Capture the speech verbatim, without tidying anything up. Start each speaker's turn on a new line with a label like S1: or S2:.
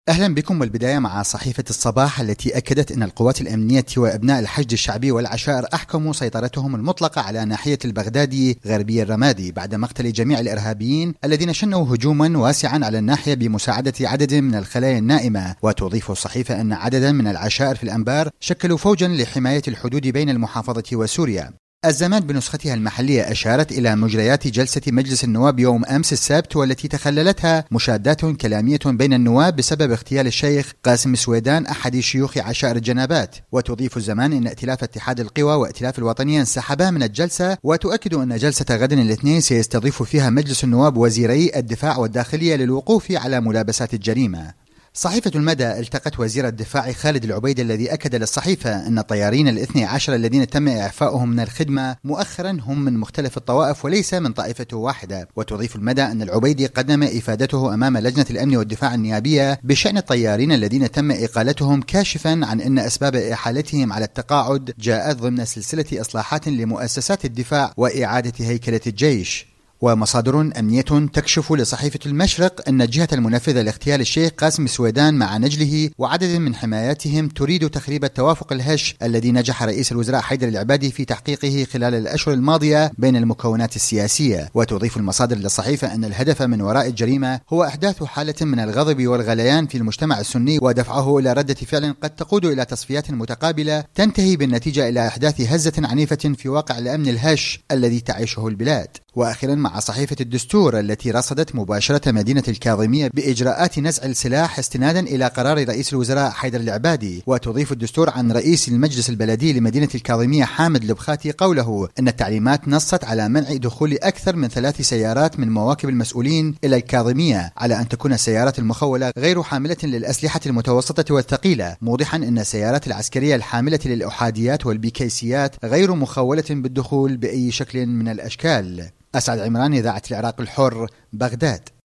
S1: أهلا بكم. والبداية مع صحيفة الصباح التي أكدت أن القوات الأمنية وأبناء الحشد الشعبي والعشائر أحكموا سيطرتهم المطلقة على ناحية البغدادي غربي الرمادي بعد مقتل جميع الإرهابيين الذين شنوا هجوما واسعا على الناحية بمساعدة عدد من الخلايا النائمة. وتضيف الصحيفة أن عددا من العشائر في الأنبار شكلوا فوجا لحماية الحدود بين المحافظة وسوريا. الزمان بنسختها المحلية أشارت إلى مجريات جلسة مجلس النواب يوم أمس السبت، والتي تخللتها مشادات كلامية بين النواب بسبب اغتيال الشيخ قاسم سويدان أحد شيوخ عشائر الجنابات. وتضيف الزمان أن ائتلاف اتحاد القوى وائتلاف الوطنية انسحبا من الجلسة، وتؤكد أن جلسة غد الاثنين سيستضيف فيها مجلس النواب وزيري الدفاع والداخلية للوقوف على ملابسات الجريمة. صحيفة المدى التقت وزير الدفاع خالد العبيد الذي أكد للصحيفة أن الطيارين الاثني عشر الذين تم إعفاؤهم من الخدمة مؤخرا هم من مختلف الطوائف وليس من طائفة واحدة. وتضيف المدى أن العبيدي قدم إفادته أمام لجنة الأمن والدفاع النيابية بشأن الطيارين الذين تم إقالتهم، كاشفا عن أن أسباب إحالتهم على التقاعد جاءت ضمن سلسلة إصلاحات لمؤسسات الدفاع وإعادة هيكلة الجيش. ومصادر أمنية تكشف لصحيفة المشرق أن الجهة المنفذة لاغتيال الشيخ قاسم سويدان مع نجله وعدد من حماياتهم تريد تخريب التوافق الهش الذي نجح رئيس الوزراء حيدر العبادي في تحقيقه خلال الأشهر الماضية بين المكونات السياسية. وتضيف المصادر للصحيفة أن الهدف من وراء الجريمة هو إحداث حالة من الغضب والغليان في المجتمع السني ودفعه إلى ردة فعل قد تقود إلى تصفيات متقابلة تنتهي بالنتيجة إلى إحداث هزة عنيفة في واقع الأمن الهش الذي تعيشه البلاد. وأخيرا مع صحيفة الدستور التي رصدت مباشرة مدينة الكاظمية بإجراءات نزع السلاح استنادا إلى قرار رئيس الوزراء حيدر العبادي. وتضيف الدستور عن رئيس المجلس البلدي لمدينة الكاظمية حامد البخاتي قوله أن التعليمات نصت على منع دخول أكثر من ثلاث سيارات من مواكب المسؤولين إلى الكاظمية، على أن تكون السيارات المخولة غير حاملة للأسلحة المتوسطة والثقيلة، موضحا أن السيارات العسكرية الحاملة للأحاديات والبيكيسيات غير مخولة بالدخول بأي شكل من الأشكال. أسعد عمران، إذاعة العراق الحر، بغداد.